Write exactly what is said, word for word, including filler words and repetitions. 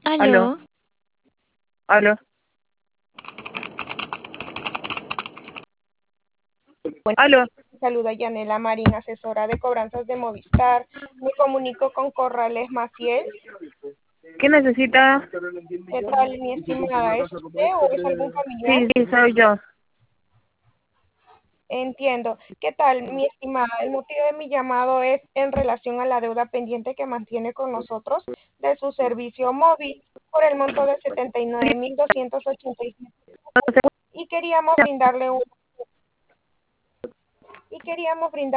Aló, Aló, aló, Bueno, aló. saluda Yanela Marín, asesora de cobranzas de Movistar. Me comunico con Corrales Maciel. ¿Qué necesita? ¿Qué tal, mi estimada? ¿Es usted o es algún familiar? Sí, sí, soy yo. Entiendo. ¿Qué tal, mi estimada? El motivo de mi llamado es en relación a la deuda pendiente que mantiene con nosotros de su servicio móvil por el monto de setenta y nueve mil doscientos ochenta y siete y queríamos brindarle un y queríamos brindar